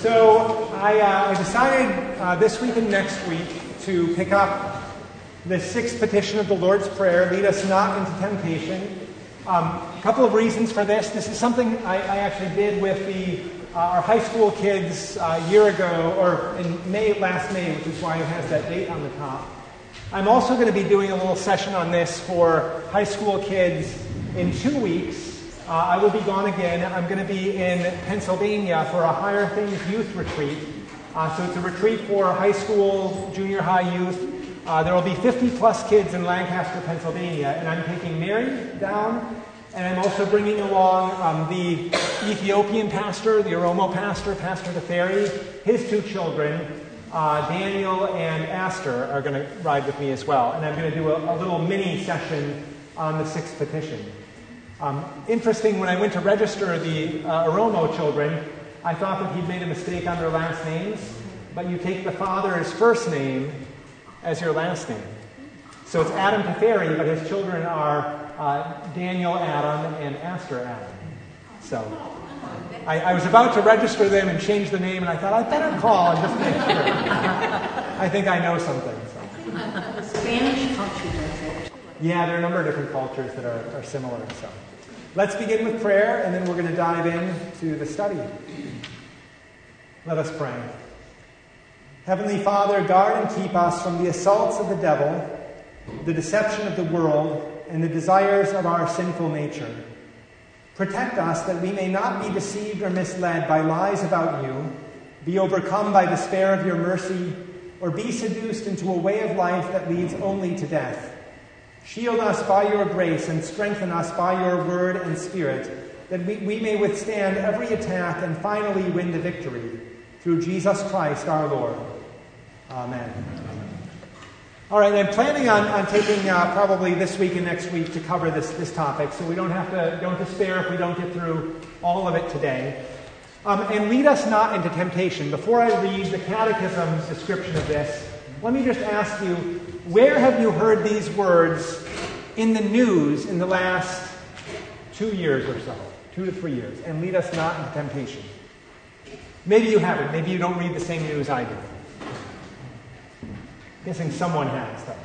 So I decided this week and next week to pick up the sixth petition of the Lord's Prayer, lead us not into temptation. A couple of reasons for this. This is something I actually did with our high school kids a year ago, or in last May, which is why it has that date on the top. I'm also going to be doing a little session on this for high school kids in 2 weeks. I will be gone again. I'm going to be in Pennsylvania for a Higher Things youth retreat. So it's a retreat for high school, junior high youth. There will be 50 plus kids in Lancaster, Pennsylvania, and I'm taking Mary down, and I'm also bringing along the Ethiopian pastor, the Oromo pastor, Pastor Teferi. His two children, Daniel and Aster, are going to ride with me as well, and I'm going to do a little mini session on the sixth petition. Interesting, when I went to register the Oromo children, I thought that he'd made a mistake on their last names, but you take the father's first name as your last name. So it's Adam Teferi, but his children are Daniel Adam and Aster Adam. So I was about to register them and change the name, and I thought I'd better call and just make sure. I think I know something. So. Spanish culture does it. Yeah, there are a number of different cultures that are similar. So let's begin with prayer, and then we're going to dive into the study. Let us pray. Heavenly Father, guard and keep us from the assaults of the devil, the deception of the world, and the desires of our sinful nature. Protect us that we may not be deceived or misled by lies about you, be overcome by despair of your mercy, or be seduced into a way of life that leads only to death. Shield us by your grace and strengthen us by your word and spirit, that we may withstand every attack and finally win the victory. Through Jesus Christ our Lord. Amen. All right, I'm planning on taking probably this week and next week to cover this topic, so we don't despair if we don't get through all of it today. And lead us not into temptation. Before I read the Catechism's description of this, let me just ask you, where have you heard these words in the news in the last 2 years or so, 2 to 3 years? And lead us not into temptation. Maybe you haven't. Maybe you don't read the same news I do. Guessing someone has, though.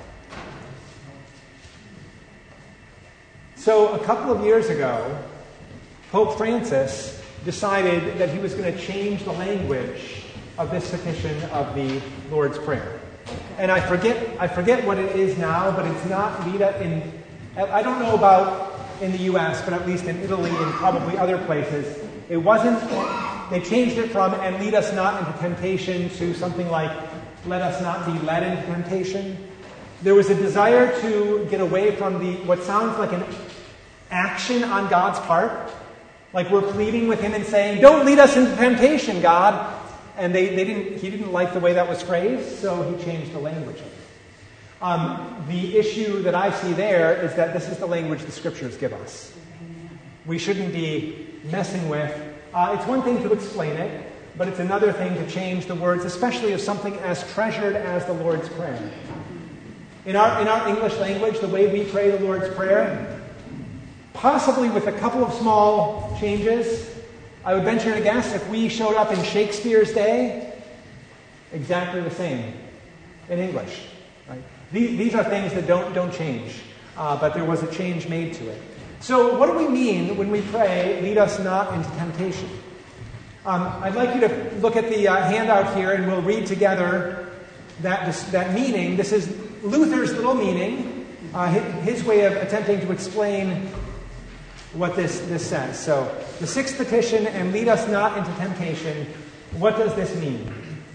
So a couple of years ago, Pope Francis decided that he was going to change the language of this petition of the Lord's Prayer. And I forget what it is now, but it's not Lida in... I don't know about in the U.S., but at least in Italy and probably other places, it wasn't... They changed it from, and lead us not into temptation, to something like, let us not be led into temptation. There was a desire to get away from what sounds like an action on God's part. Like we're pleading with him and saying, don't lead us into temptation, God. And he didn't like the way that was phrased, so he changed the language of it. The issue that I see there is that this is the language the Scriptures give us. We shouldn't be messing with. It's one thing to explain it, but it's another thing to change the words, especially of something as treasured as the Lord's Prayer. In our English language, the way we pray the Lord's Prayer, possibly with a couple of small changes, I would venture to guess if we showed up in Shakespeare's day, exactly the same in English. Right? These are things that don't change, but there was a change made to it. So what do we mean when we pray, lead us not into temptation? I'd like you to look at the handout here, and we'll read together that meaning. This is Luther's little meaning, his way of attempting to explain what this says. So, the sixth petition, and lead us not into temptation. What does this mean?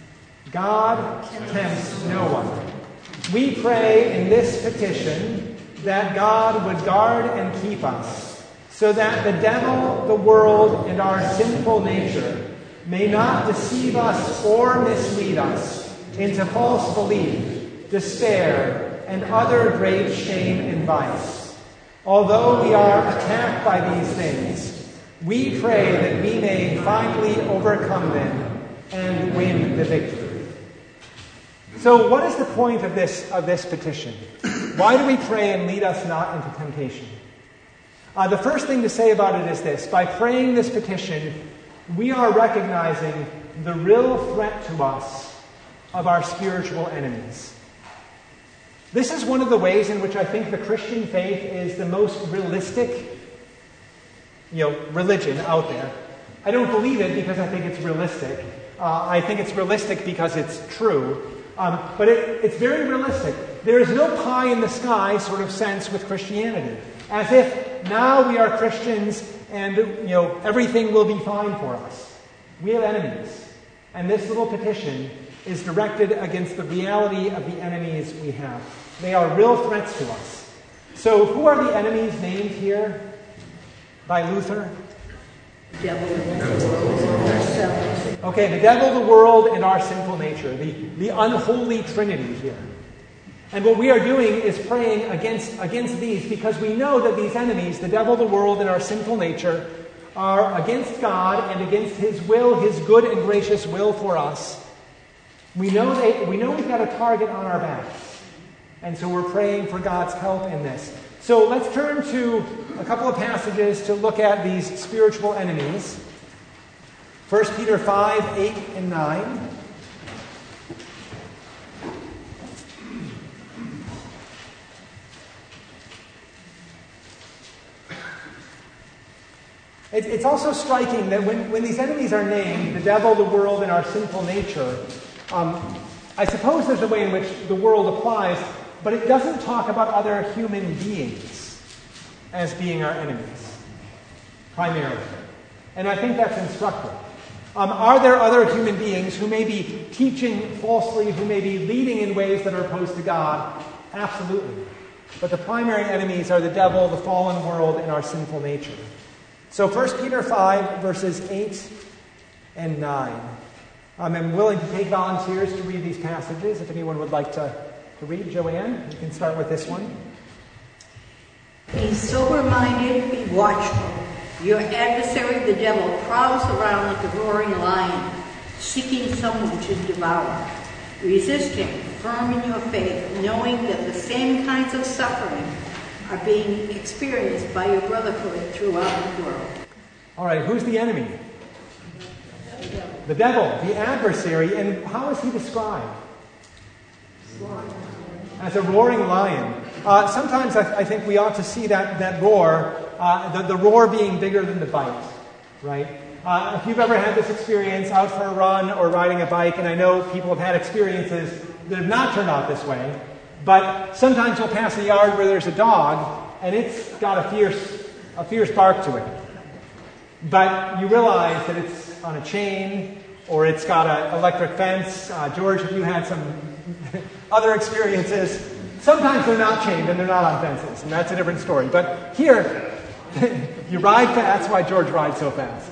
God tempts no one. We pray in this petition that God would guard and keep us, so that the devil, the world, and our sinful nature may not deceive us or mislead us into false belief, despair, and other great shame and vice. Although we are attacked by these things, we pray that we may finally overcome them and win the victory. So what is the point of this petition? Why do we pray and lead us not into temptation? The first thing to say about it is this. By praying this petition, we are recognizing the real threat to us of our spiritual enemies. This is one of the ways in which I think the Christian faith is the most realistic, religion out there. I don't believe it because I think it's realistic. I think it's realistic because it's true. But it's very realistic. There is no pie in the sky sort of sense with Christianity. As if now we are Christians and everything will be fine for us. We have enemies. And this little petition is directed against the reality of the enemies we have. They are real threats to us. So who are the enemies named here by Luther? The devil, the world, and ourselves. Okay, the devil, the world, and our sinful nature. The unholy trinity here. And what we are doing is praying against these because we know that these enemies, the devil, the world, and our sinful nature, are against God and against His will, His good and gracious will for us. We know we've got a target on our backs. And so we're praying for God's help in this. So let's turn to a couple of passages to look at these spiritual enemies. 1 Peter 5, 8, and 9. It's also striking that when these enemies are named, the devil, the world, and our sinful nature, I suppose there's a way in which the world applies, but it doesn't talk about other human beings as being our enemies, primarily. And I think that's instructive. Are there other human beings who may be teaching falsely, who may be leading in ways that are opposed to God? Absolutely. But the primary enemies are the devil, the fallen world, and our sinful nature. So 1 Peter 5, verses 8 and 9. I'm willing to take volunteers to read these passages. If anyone would like to read, Joanne, you can start with this one. Be sober-minded, be watchful. Your adversary, the devil, prowls around like a roaring lion, seeking someone to devour. Resist him, firm in your faith, knowing that the same kinds of suffering are being experienced by your brotherhood throughout the world. All right, who's the enemy? The devil, the adversary. And how is he described? As a roaring lion. Sometimes I think we ought to see that roar, the roar being bigger than the bite, right? If you've ever had this experience out for a run or riding a bike, and I know people have had experiences that have not turned out this way, but sometimes you'll pass a yard where there's a dog, and it's got a fierce bark to it. But you realize that it's on a chain, or it's got an electric fence. George, have you had some other experiences? Sometimes they're not chained and they're not on fences, and that's a different story. But here, you ride fast. That's why George rides so fast.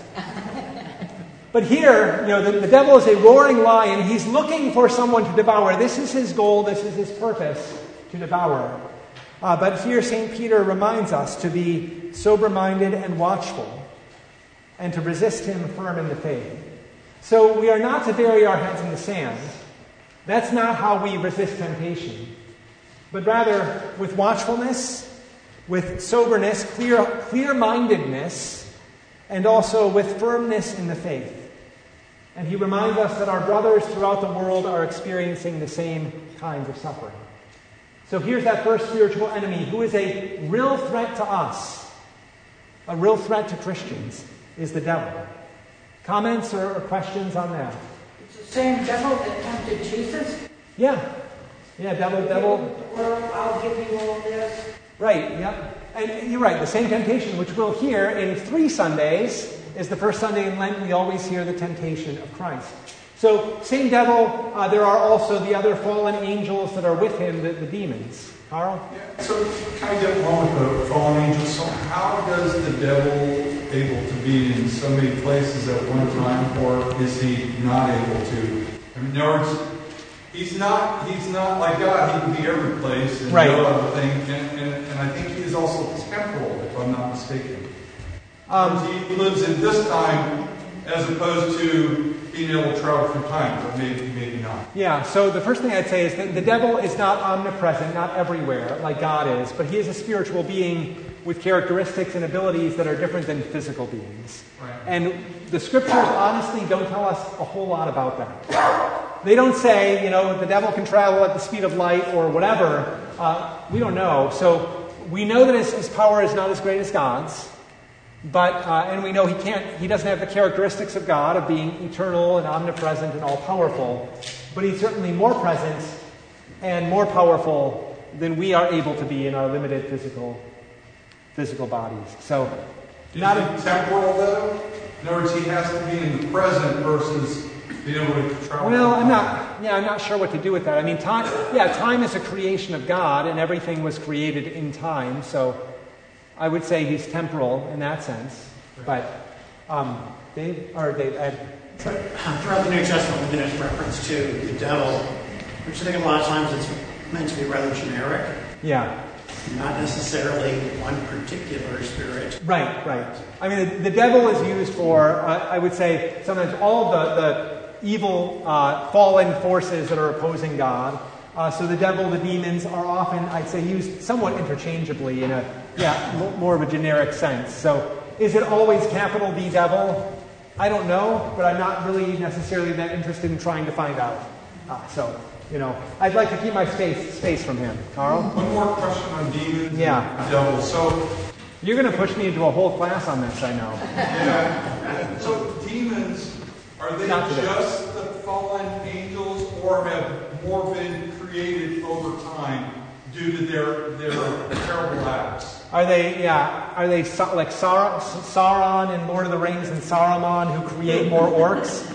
But here, the devil is a roaring lion. He's looking for someone to devour. This is his goal. This is his purpose, to devour. But here St. Peter reminds us to be sober-minded and watchful, and to resist him firm in the faith. So we are not to bury our heads in the sand. That's not how we resist temptation. But rather, with watchfulness, with soberness, clear-mindedness, and also with firmness in the faith. And he reminds us that our brothers throughout the world are experiencing the same kinds of suffering. So here's that first spiritual enemy who is a real threat to us, a real threat to Christians, is the devil. Comments or questions on that? It's the same devil that tempted Jesus? Yeah, devil. Or I'll give you all this. Right, yeah. And you're right, the same temptation, which we'll hear in 3 Sundays, is the first Sunday in Lent we always hear the temptation of Christ. So, same devil, there are also the other fallen angels that are with him, the demons. Carl? Yeah, so kind of get along with the fallen angels. So how does the devil able to be in so many places at one time, or is he not able to? In other words, he's not like God. He can be every place and right. do other things. And I think he is also temporal, if I'm not mistaken. He lives in this time as opposed to being able to travel through time, but maybe not. Yeah, so the first thing I'd say is that the devil is not omnipresent, not everywhere, like God is, but he is a spiritual being with characteristics and abilities that are different than physical beings. Right. And the scriptures honestly don't tell us a whole lot about that. They don't say, the devil can travel at the speed of light or whatever. We don't know. So we know that his power is not as great as God's. But and we know he doesn't have the characteristics of God, of being eternal and omnipresent and all-powerful. But he's certainly more present and more powerful than we are able to be in our limited physical bodies. So, not in temporal though. In other words, he has to be in the present versus being able to travel. Well, I'm not sure what to do with that. I mean, time is a creation of God, and everything was created in time. So, I would say he's temporal in that sense. But Dave, Ed. Throughout the New Testament, we get a reference to the devil, which I think a lot of times it's meant to be rather generic. Yeah. Not necessarily one particular spirit. Right. I mean, the devil is used for, I would say, sometimes all of the evil fallen forces that are opposing God. So the devil, the demons are often, I'd say, used somewhat interchangeably in more of a generic sense. So is it always capital D devil? I don't know, but I'm not really necessarily that interested in trying to find out. I'd like to keep my space from him. Carl? One more question on demons and devil. So you're going to push me into a whole class on this, I know. Yeah. So demons, are they just the fallen angels, or have more been created over time due to their terrible acts? Are they like Sauron in Lord of the Rings and Saruman who create more orcs?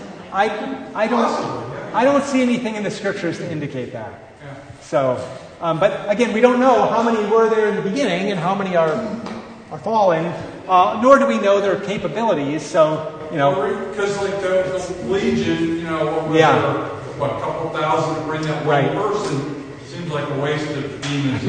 I don't see anything in the scriptures to indicate that. Yeah. So, but again, we don't know how many were there in the beginning and how many are fallen, nor do we know their capabilities. So, because like the Legion, a couple thousand to bring that one person. Seems like a waste of demons.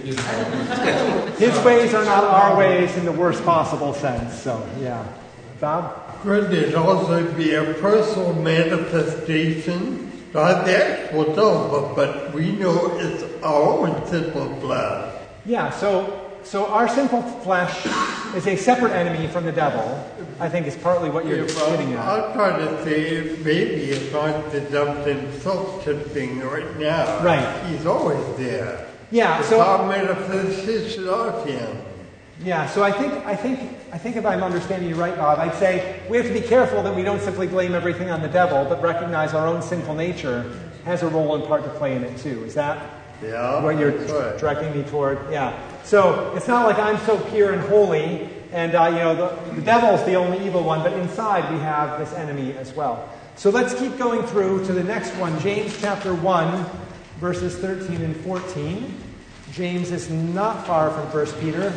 His ways are not our ways in the worst possible sense. So, yeah. Bob? Could it also be a personal manifestation? Not the actual devil, but we know it's our own sinful flesh. Yeah, so our sinful flesh is a separate enemy from the devil, I think is partly what you're getting at. I'm trying to say maybe it's not the devil himself tempting right now. Right. He's always there. Yeah, it's so our manifestation of him. Yeah, so I think if I'm understanding you right, Bob, I'd say we have to be careful that we don't simply blame everything on the devil, but recognize our own sinful nature has a role and part to play in it too. Is that what you're directing me toward? Yeah. So it's not like I'm so pure and holy, and the devil's the only evil one, but inside we have this enemy as well. So let's keep going through to the next one, James chapter 1, verses 13 and 14. James is not far from 1 Peter.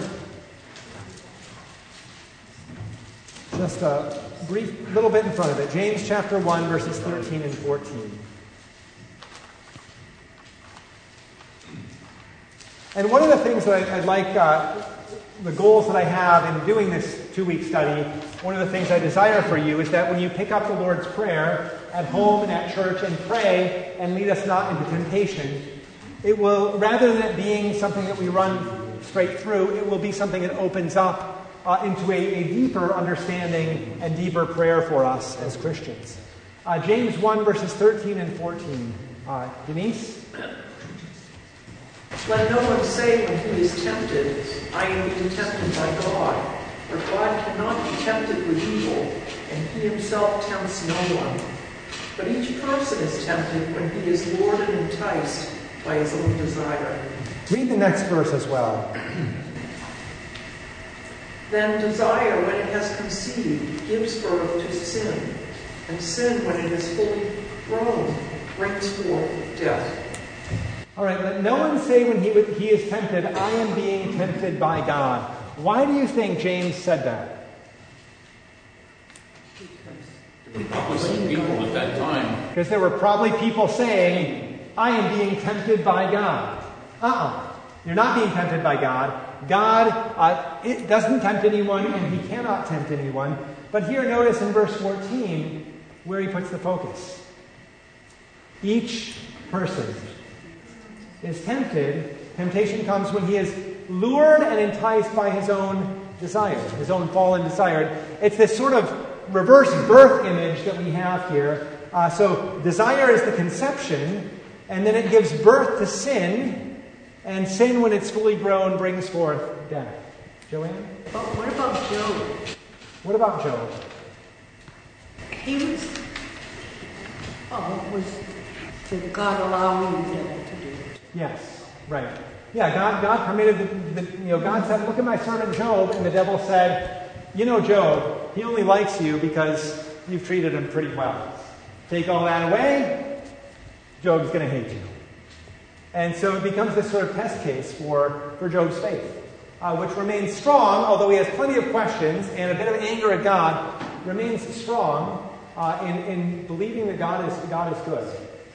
Just a brief little bit in front of it. James chapter 1, verses 13 and 14. And one of the things that I'd like, the goals that I have in doing this 2-week study, one of the things I desire for you is that when you pick up the Lord's Prayer at home and at church and pray and lead us not into temptation, it will, rather than it being something that we run straight through, it will be something that opens up into a deeper understanding and deeper prayer for us as Christians. James 1, verses 13 and 14. Denise? Let no one say when he is tempted, I am being tempted by God. For God cannot be tempted with evil, and he himself tempts no one. But each person is tempted when he is lured and enticed by his own desire. Read the next verse as well. Then desire, when it has conceived, gives birth to sin. And sin, when it is fully grown, brings forth death. All right, let no one say when he is tempted, I am being tempted by God. Why do you think James said that? There were probably some people at that time. Because there were probably people saying, I am being tempted by God. You're not being tempted by God. God it doesn't tempt anyone, and he cannot tempt anyone. But here, notice in verse 14 where he puts the focus. Each person is tempted. Temptation comes when he is lured and enticed by his own desire, his own fallen desire. It's this sort of reverse birth image that we have here. So desire is the conception, and then it gives birth to sin, and sin, when it's fully grown, brings forth death. Joanne? But what about Job? What about Job? Did God allow the devil to do it? Yes, right. Yeah, God permitted God said, look at my servant Job, and the devil said, Job, he only likes you because you've treated him pretty well. Take all that away, Job's going to hate you. And so it becomes this sort of test case for Job's faith, which remains strong, although he has plenty of questions and a bit of anger at God, remains strong in believing that God is good.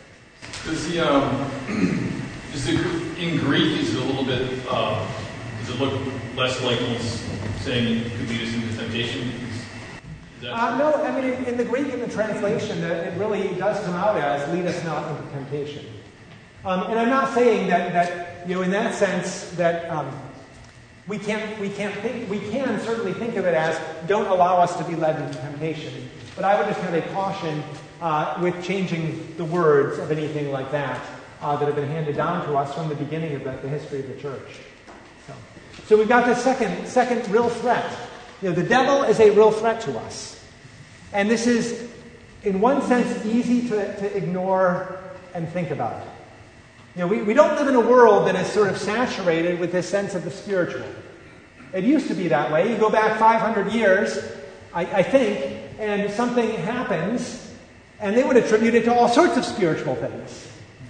In Greek, is it a little bit, does it look less like he's saying it could lead us into temptation? No, I mean, in the Greek, in the translation, it really does come out as lead us not into temptation. And I'm not saying that in that sense that we can certainly think of it as don't allow us to be led into temptation. But I would just have a caution with changing the words of anything like that that have been handed down to us from the beginning of the history of the church. So we've got this second real threat. The devil is a real threat to us. And this is, in one sense, easy to ignore and think about. We don't live in a world that is sort of saturated with this sense of the spiritual. It used to be that way. You go back 500 years, I think, and something happens, and they would attribute it to all sorts of spiritual things.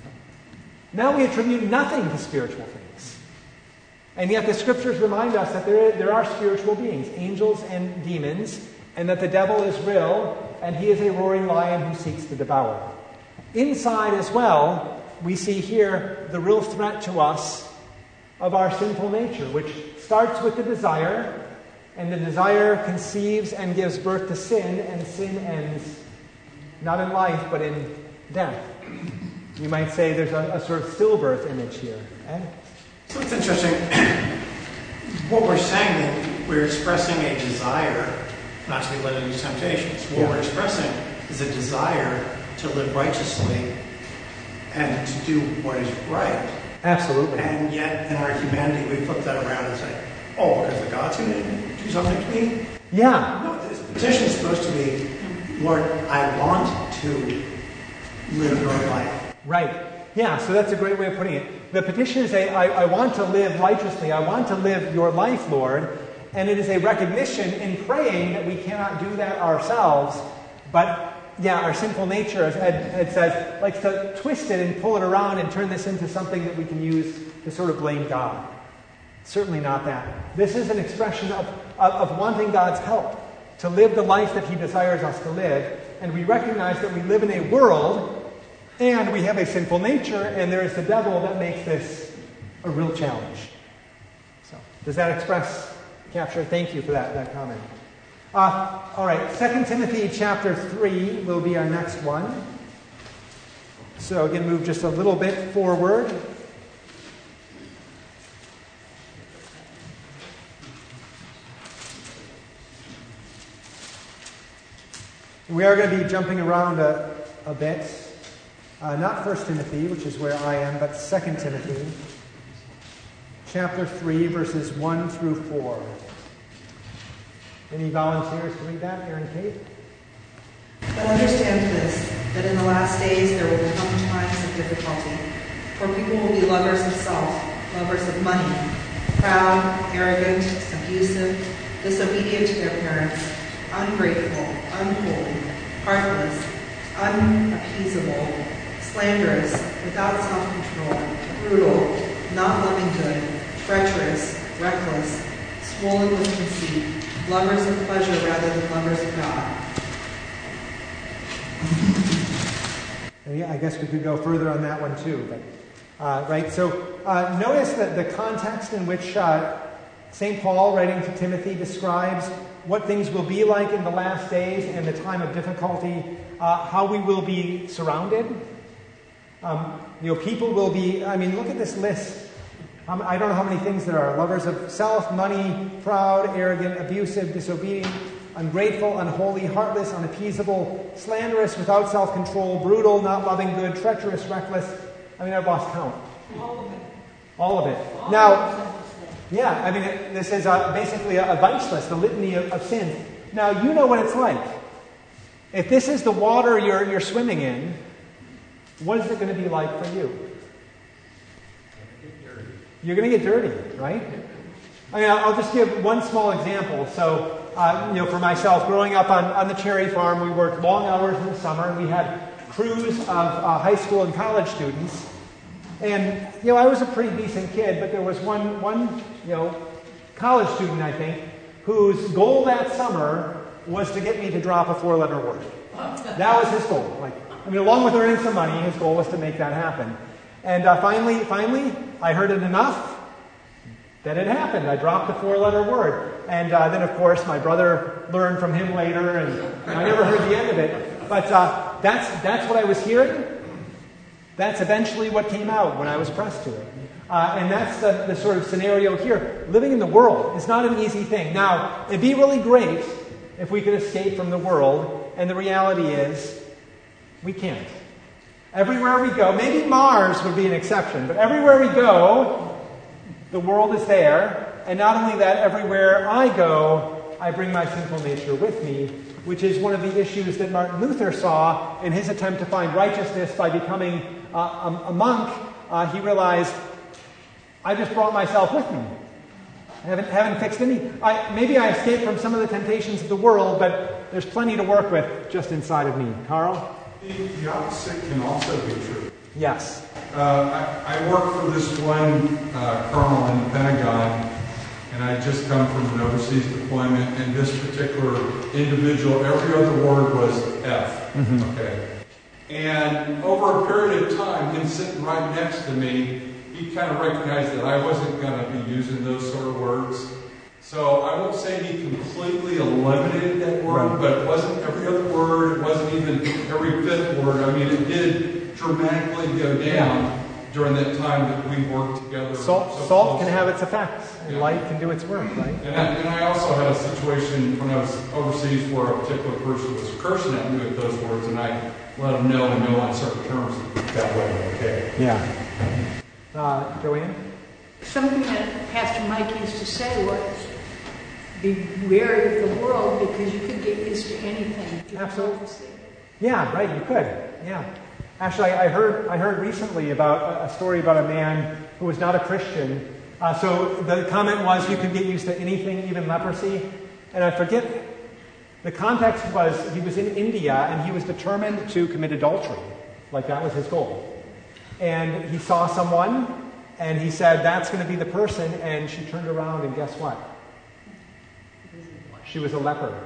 Now we attribute nothing to spiritual things. And yet the scriptures remind us that there are spiritual beings, angels and demons, and that the devil is real, and he is a roaring lion who seeks to devour. Inside as well, we see here the real threat to us of our sinful nature, which starts with the desire, and the desire conceives and gives birth to sin, and sin ends not in life, but in death. You might say there's a sort of stillbirth image here. So it's interesting. What we're saying, that we're expressing a desire not to be led into temptations. What we're expressing is a desire to live righteously and to do what is right. Absolutely. And yet, in our humanity, we flip that around and say, because the God's going to do something to me? Yeah. No, this petition is supposed to be, Lord, I want to live your life. Right. Yeah, so that's a great way of putting it. The petition is I want to live righteously. I want to live your life, Lord. And it is a recognition in praying that we cannot do that ourselves. But, our sinful nature, as Ed says, likes to twist it and pull it around and turn this into something that we can use to sort of blame God. Certainly not that. This is an expression of wanting God's help to live the life that he desires us to live. And we recognize that we live in a world and we have a sinful nature, and there is the devil that makes this a real challenge. So, does that capture? Thank you for that comment. All right, 2 Timothy chapter 3 will be our next one. So again, move just a little bit forward. We are going to be jumping around a bit. Not 1 Timothy, which is where I am, but 2 Timothy, chapter 3, verses 1 through 4. Any volunteers to read that? Aaron Kate? But understand this, that in the last days there will come times of difficulty, for people will be lovers of self, lovers of money, proud, arrogant, abusive, disobedient to their parents, ungrateful, unholy, heartless, unappeasable, slanderous, without self-control, brutal, not loving good, treacherous, reckless, swollen with conceit, lovers of pleasure rather than lovers of God. Yeah, I guess we could go further on that one too. But right, so notice that the context in which St. Paul, writing to Timothy, describes what things will be like in the last days and the time of difficulty, how we will be surrounded. People will be, look at this list I don't know how many things there are. Lovers of self, money, proud, arrogant, abusive, disobedient, ungrateful, unholy, heartless, unappeasable, slanderous, without self-control, brutal, not loving good, treacherous, reckless. I've lost count. All of it. Now, yeah, this is basically a vice list, a litany of sins. Now, you know what it's like. If this is the water you're swimming in, what is it going to be like for you? You're going to get dirty, right? I'll just give one small example. So, for myself, growing up on the cherry farm, we worked long hours in the summer, and we had crews of high school and college students. And, I was a pretty decent kid, but there was one college student, I think, whose goal that summer was to get me to drop a 4-letter word. That was his goal. Along with earning some money, his goal was to make that happen. And finally, I heard it enough that it happened. I dropped the 4-letter word. And then, of course, my brother learned from him later, and I never heard the end of it. But that's what I was hearing. That's eventually what came out when I was pressed to it. And that's the sort of scenario here. Living in the world is not an easy thing. Now, it'd be really great if we could escape from the world, and the reality is, we can't. Everywhere we go, maybe Mars would be an exception, but everywhere we go, the world is there. And not only that, everywhere I go, I bring my sinful nature with me, which is one of the issues that Martin Luther saw in his attempt to find righteousness by becoming a monk. He realized, I just brought myself with me. I haven't fixed any. Maybe I escaped from some of the temptations of the world, but there's plenty to work with just inside of me. Carl? The opposite can also be true. Yes. I work for this one colonel in the Pentagon, and I just come from an overseas deployment, and this particular individual, every other word was F. Mm-hmm. Okay. And over a period of time, him sitting right next to me, he kind of recognized that I wasn't going to be using those sort of words. So I won't say he completely eliminated that word, right. But it wasn't every other word. It wasn't even every fifth word. It did dramatically go down during that time that we worked together. Salt can have its effects, and light can do its work, right? And I also had a situation when I was overseas where a particular person was cursing at me with those words, and I let them know on certain terms that way, okay? Yeah. Joanne? Something that Pastor Mike used to say was, be wary of the world because you could get used to anything. Absolutely. Yeah, right, you could. Yeah. Actually, I heard recently about a story about a man who was not a Christian. So the comment was you could get used to anything, even leprosy. And I forget, the context was he was in India and he was determined to commit adultery. That was his goal. And he saw someone and he said, that's going to be the person. And she turned around and guess what? She was a leper.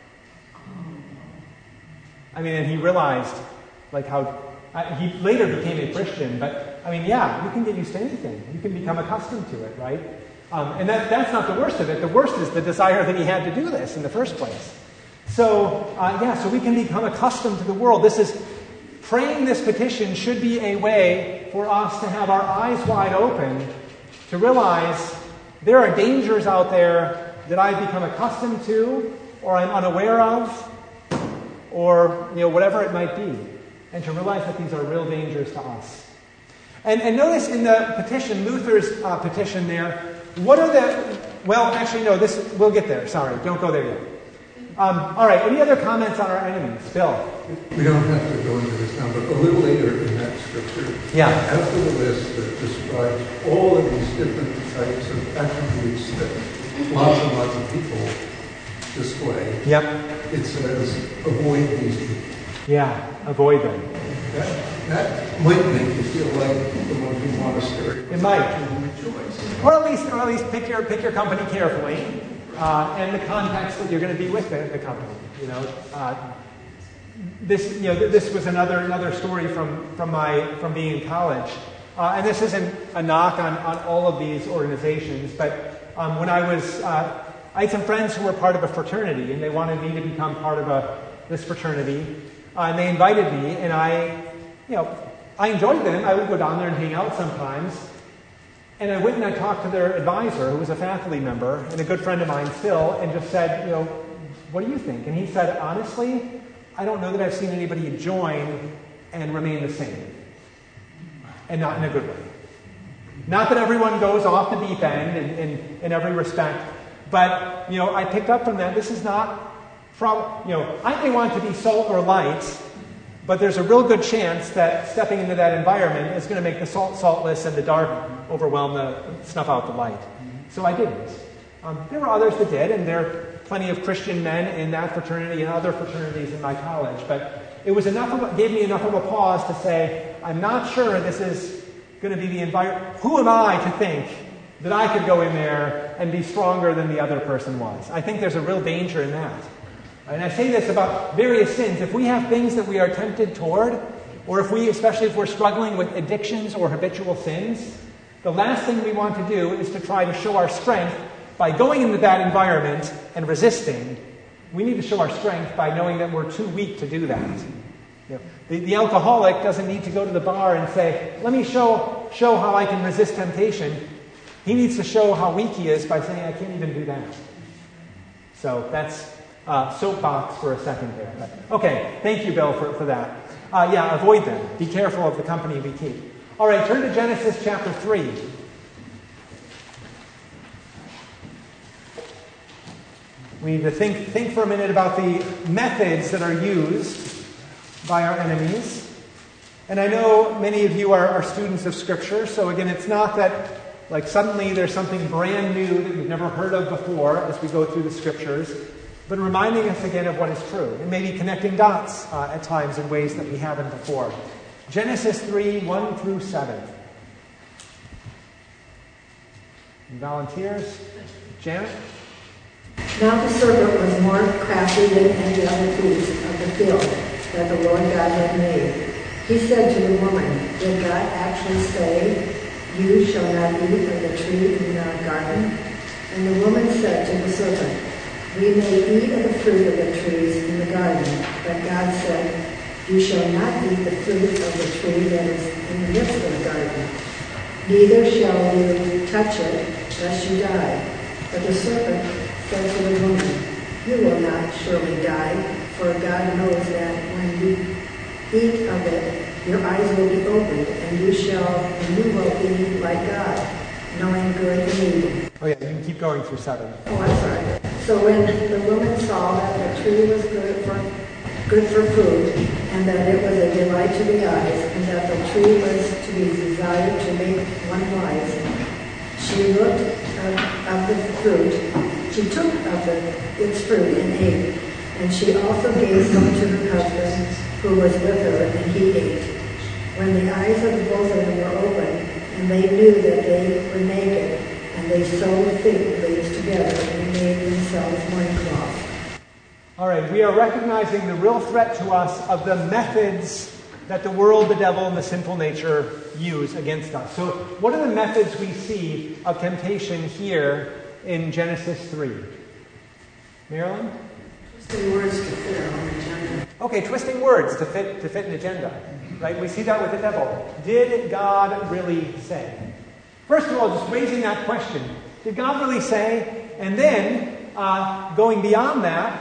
And he realized, how he later became a Christian, but you can get used to anything. You can become accustomed to it, right? And that's not the worst of it. The worst is the desire that he had to do this in the first place. So we can become accustomed to the world. Praying this petition should be a way for us to have our eyes wide open to realize there are dangers out there that I've become accustomed to, or I'm unaware of, or whatever it might be, and to realize that these are real dangers to us. And notice in the petition, Luther's petition there, what are the... Well, actually, no, we'll get there. Sorry, don't go there yet. All right, any other comments on our enemies? Bill? We don't have to go into this now, but a little later in that scripture, after the list that describes all of these different types of attributes that lots and lots of people display, it says, avoid these people. Yeah, avoid them. That might make you feel like the monkey monastery. It might. Or at least pick your company carefully, and the context that you're going to be with the company. This was another story from being in college, and this isn't a knock on all of these organizations, but when I had some friends who were part of a fraternity, and they wanted me to become part of this fraternity, and they invited me, and I enjoyed them. I would go down there and hang out sometimes. And I went and I talked to their advisor, who was a faculty member and a good friend of mine still, and just said, what do you think? And he said, honestly, I don't know that I've seen anybody join and remain the same. And not in a good way. Not that everyone goes off the deep end in every respect, but, I picked up from that, this is not I may want to be salt or light, but there's a real good chance that stepping into that environment is going to make the salt saltless and the dark snuff out the light. So I didn't. There were others that did, and there are plenty of Christian men in that fraternity and other fraternities in my college, but it was gave me enough of a pause to say, I'm not sure this is going to be the environment. Who am I to think that I could go in there and be stronger than the other person was? I think there's a real danger in that. And I say this about various sins. If we have things that we are tempted toward, or especially if we're struggling with addictions or habitual sins, the last thing we want to do is to try to show our strength by going into that environment and resisting. We need to show our strength by knowing that we're too weak to do that. The alcoholic doesn't need to go to the bar and say, let me show how I can resist temptation. He needs to show how weak he is by saying, I can't even do that. So that's soapbox for a second there. But, okay, thank you, Bill, for that. Avoid them. Be careful of the company we keep. All right, turn to Genesis chapter 3. We need to think for a minute about the methods that are used by our enemies. And I know many of you are students of Scripture, so again, it's not that suddenly there's something brand new that we've never heard of before as we go through the Scriptures, but reminding us again of what is true, and maybe connecting dots at times in ways that we haven't before. Genesis 3, 1 through 7. And volunteers? Janet? Now the serpent was more crafty than any other beast of the field that the Lord God had made. He said to the woman, did God actually say, you shall not eat of the tree in the garden? And the woman said to the serpent, we may eat of the fruit of the trees in the garden, but God said, you shall not eat the fruit of the tree that is in the midst of the garden. Neither shall you touch it, lest you die. But the serpent said to the woman, you will not surely die, for God knows that when you eat of it, your eyes will be opened, and you will be like God, knowing good and evil. Oh yeah, you can keep going through 7. Oh, I'm sorry. So when the woman saw that the tree was good for food, and that it was a delight to the eyes, and that the tree was to be desired to make one wise, she looked of the fruit. She took of its fruit and ate, and she also gave some to her husband who was with her, and he ate. When the eyes of both of them were opened, and they knew that they were naked, and they sewed fig leaves together and made themselves loincloths. All right, we are recognizing the real threat to us of the methods that the world, the devil, and the sinful nature use against us. So what are the methods we see of temptation here in Genesis 3? Marilyn? Twisting words to fit an agenda. Okay, twisting words to fit an agenda. Right? We see that with the devil. Did God really say? First of all, just raising that question. Did God really say? And then, going beyond that,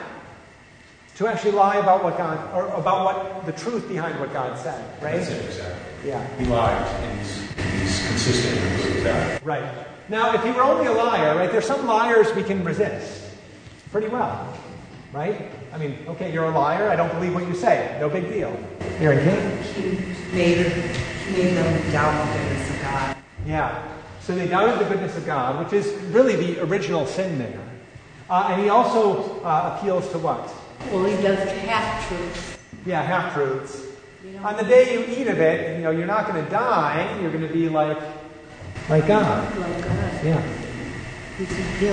to actually lie about what the truth behind what God said, right? That's it, exactly. Yeah. He lied, and he's consistent with that. Right. Now, if he were only a liar, right, there's some liars we can resist pretty well, right? I mean, okay, you're a liar, I don't believe what you say. No big deal. Aaron King? He made them doubt the goodness of God. Yeah. So they doubted the goodness of God, which is really the original sin there. And he also appeals to what? Well, he does half-truths. Yeah, half-truths. On the day you eat of it, you're not going to die. You're going to be like God. Like God. Yeah. He's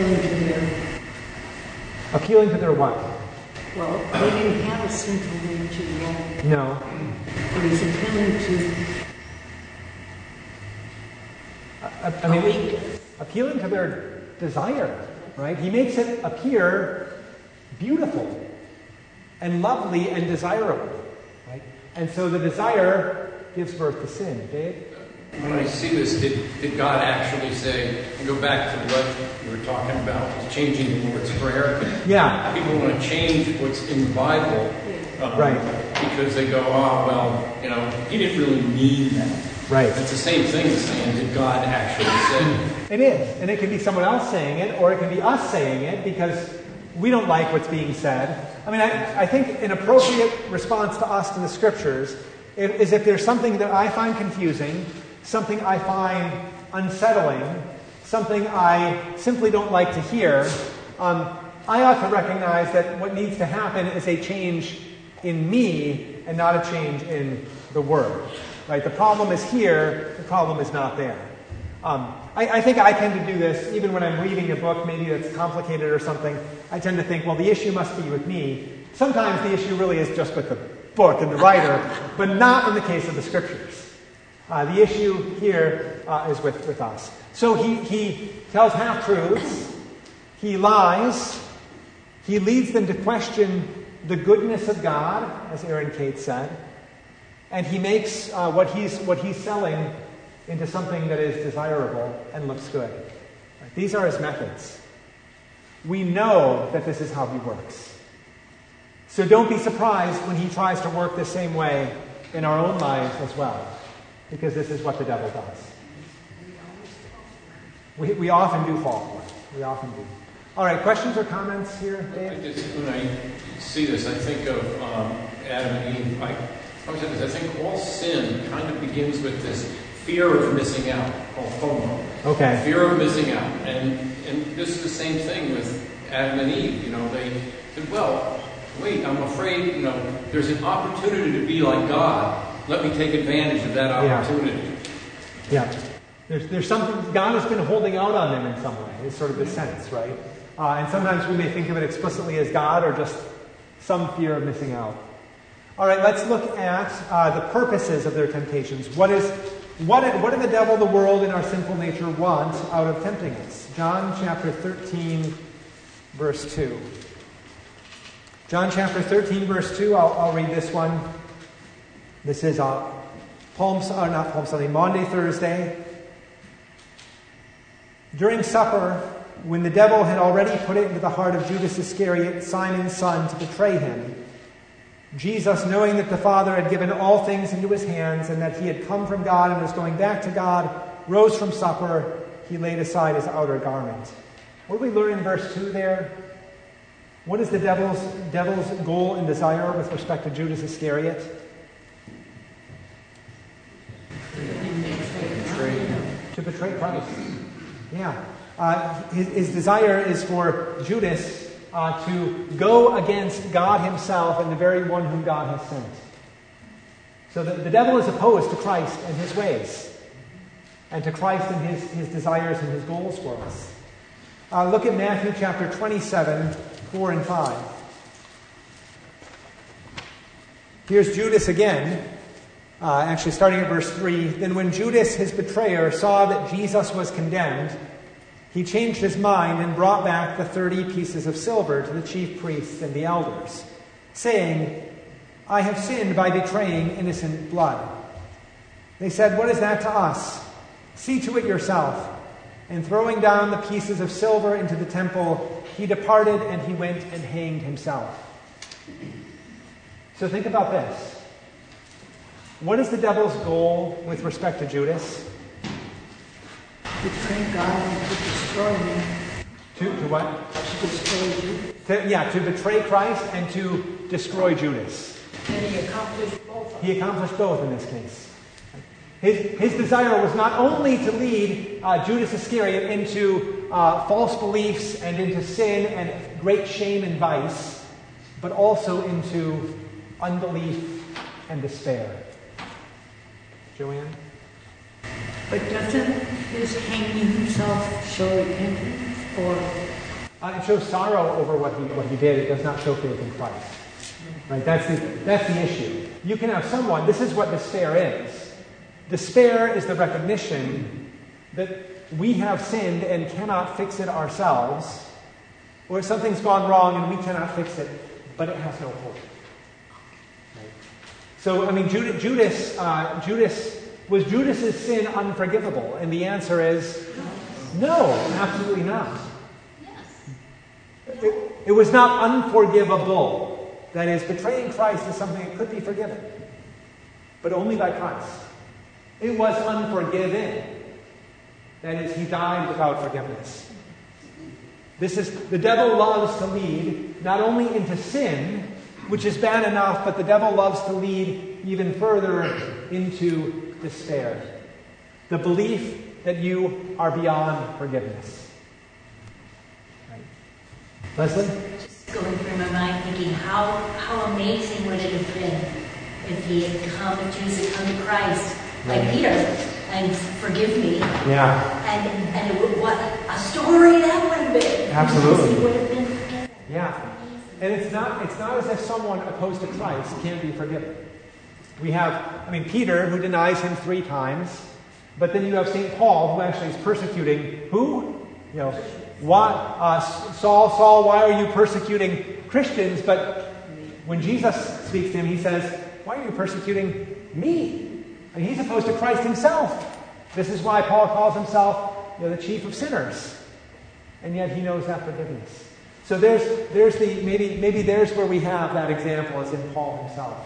appealing to their what? Well, they didn't have a sinful nature yet. No. But he's appealing to appealing to their desire, right? He makes it appear beautiful and lovely and desirable, right? And so the desire gives birth to sin. Dave? when I see this, did God actually say, and go back to what you were talking about, changing the Lord's Prayer? Yeah. People want to change what's in the Bible. Right. Because they go, he didn't really mean that. Right. It's the same thing as saying, did God actually say? It is. And it can be someone else saying it, or it can be us saying it, because we don't like what's being said. I mean, I think an appropriate response to us to the Scriptures is if there's something that I find confusing, something I find unsettling, something I simply don't like to hear, I ought to recognize that what needs to happen is a change in me and not a change in the Word. Right? The problem is here, the problem is not there. I think I tend to do this even when I'm reading a book, maybe that's complicated or something. I tend to think, well, the issue must be with me. Sometimes the issue really is just with the book and the writer, but not in the case of the Scriptures. The issue here is with us. So he tells half-truths, he lies, he leads them to question the goodness of God, as Aaron Kate said, and he makes what he's selling into something that is desirable and looks good. Right? These are his methods. We know that this is how he works. So don't be surprised when he tries to work the same way in our own lives as well, because this is what the devil does. We often do fall for it. We often do. All right, questions or comments here, Dave? When I see this, I think of Adam and Eve. I think all sin kind of begins with this fear of missing out, called FOMO. Okay. Fear of missing out. And this is the same thing with Adam and Eve. They said, well, wait, I'm afraid, there's an opportunity to be like God. Let me take advantage of that opportunity. Yeah. There's something, God has been holding out on them in some way, is sort of the sense, right? And sometimes we may think of it explicitly as God or just some fear of missing out. All right, let's look at the purposes of their temptations. What do the devil, the world, and our sinful nature want out of tempting us? John chapter 13, verse 2. John chapter 13, verse 2, I'll read this one. This is Maundy, Thursday. During supper, when the devil had already put it into the heart of Judas Iscariot, Simon's son, to betray him, Jesus, knowing that the Father had given all things into his hands and that he had come from God and was going back to God, rose from supper. He laid aside his outer garment. What do we learn in verse 2 there? What is the devil's goal and desire with respect to Judas Iscariot? To betray Christ. Yeah. His desire is for Judas to go against God himself and the very one whom God has sent. So the devil is opposed to Christ and his ways, and to Christ and his desires and his goals for us. Look at Matthew chapter 27, 4 and 5. Here's Judas again, actually starting at verse 3. Then when Judas, his betrayer, saw that Jesus was condemned, he changed his mind and brought back the 30 pieces of silver to the chief priests and the elders, saying, I have sinned by betraying innocent blood. They said, what is that to us? See to it yourself. And throwing down the pieces of silver into the temple, he departed and he went and hanged himself. So think about this. What is the devil's goal with respect to Judas? Betray God and to destroy me. To what? To destroy you. To betray Christ and to destroy Judas. And he accomplished both. He accomplished both in this case. His desire was not only to lead Judas Iscariot into false beliefs and into sin and great shame and vice, but also into unbelief and despair. Joanne? But doesn't his hanging himself show repentance? Or it shows sorrow over what he did. It does not show faith in Christ. Right? That's the issue. You can have someone. This is what despair is. Despair is the recognition that we have sinned and cannot fix it ourselves, or something's gone wrong and we cannot fix it, but it has no hope. Right? So, Judas Was Judas's sin unforgivable? And the answer is no, absolutely not. It was not unforgivable. That is, betraying Christ is something that could be forgiven, but only by Christ. It was unforgiven. That is, he died without forgiveness. The devil loves to lead not only into sin, which is bad enough, but the devil loves to lead even further into despair. The belief that you are beyond forgiveness. Right. Leslie? Just going through my mind thinking, how amazing would it have been if he had come, if Jesus had come to Christ, like Peter, and forgive me. Yeah. And what a story that would have been. Absolutely. He would have been forgiven. Yeah. And it's not as if someone opposed to Christ can't be forgiven. We have, Peter, who denies him 3 times, but then you have St. Paul, who actually is persecuting who? Saul, why are you persecuting Christians? But when Jesus speaks to him, he says, why are you persecuting me? And he's opposed to Christ himself. This is why Paul calls himself the chief of sinners. And yet he knows that forgiveness. So there's the maybe there's where we have that example as in Paul himself.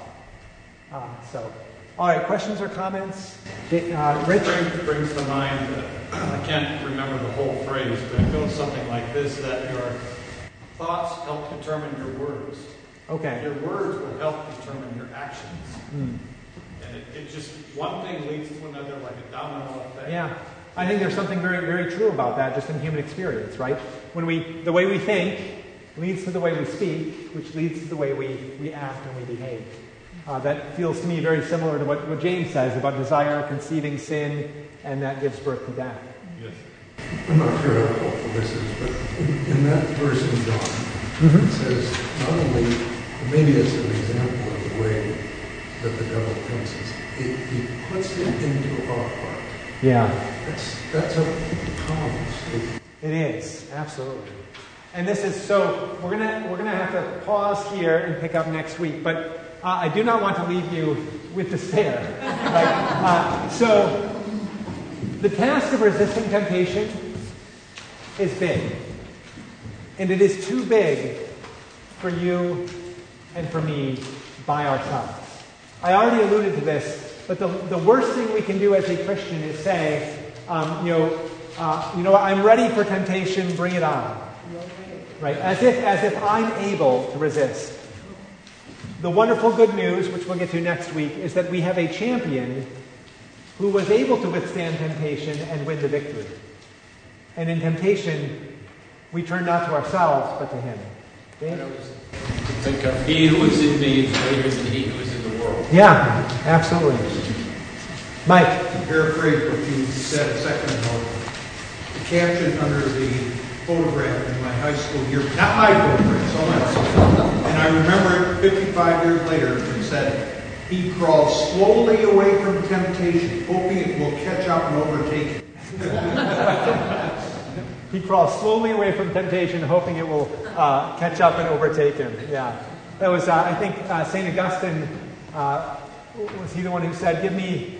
All right, questions or comments? Rich? Brings to mind, I can't remember the whole phrase, but it goes something like this, that your thoughts help determine your words. Okay. Your words will help determine your actions. And it just, one thing leads to another like a domino effect. Yeah. I think there's something very, very true about that just in human experience, right? The way we think leads to the way we speak, which leads to the way we act and we behave. That feels to me very similar to what James says about desire conceiving sin, and that gives birth to death. Yes. I'm not sure how helpful this is, but in that verse in John, it says not only, maybe it's an example of the way that the devil thinks, he puts it into our heart. Yeah. That's a powerful statement. It is, absolutely. And this is so we're gonna have to pause here and pick up next week, but I do not want to leave you with despair. Right? So the task of resisting temptation is big. And it is too big for you and for me by ourselves. I already alluded to this, but the worst thing we can do as a Christian is say, I'm ready for temptation, bring it on. Right? As if I'm able to resist. The wonderful good news, which we'll get to next week, is that we have a champion who was able to withstand temptation and win the victory. And in temptation, we turn not to ourselves, but to him. Okay? Think of he who is in me is greater than he who is in the world. Yeah, absolutely. Mike. To paraphrase what you said a second ago, the caption under the photograph in my high school year, not my photograph, someone else's, and I remember it 55 years later, it said, he crawls slowly away from temptation, hoping it will catch up and overtake him. He crawls slowly away from temptation, hoping it will catch up and overtake him. Yeah. That was, I think, St. Augustine, was he the one who said, give me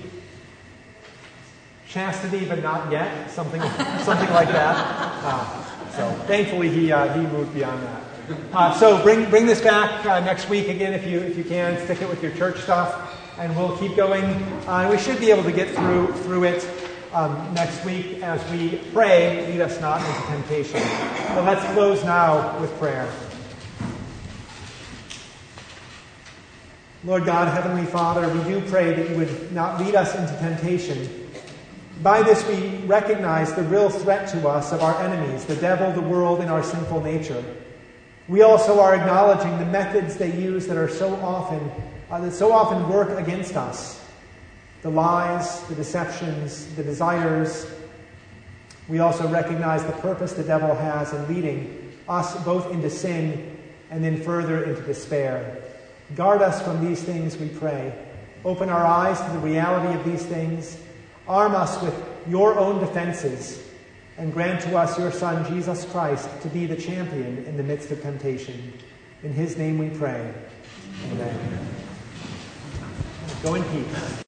chastity but not yet? Something like that. So thankfully he moved beyond that. So bring this back next week again if you can. Stick it with your church stuff, and we'll keep going. We should be able to get through it next week as we pray, lead us not into temptation. But let's close now with prayer. Lord God, Heavenly Father, we do pray that you would not lead us into temptation. By this we recognize the real threat to us of our enemies, the devil, the world, and our sinful nature. We also are acknowledging the methods they use that so often work against us. The lies, the deceptions, the desires. We also recognize the purpose the devil has in leading us both into sin and then further into despair. Guard us from these things, we pray. Open our eyes to the reality of these things. Arm us with your own defenses, and grant to us your Son, Jesus Christ, to be the champion in the midst of temptation. In his name we pray. Amen. Go in peace.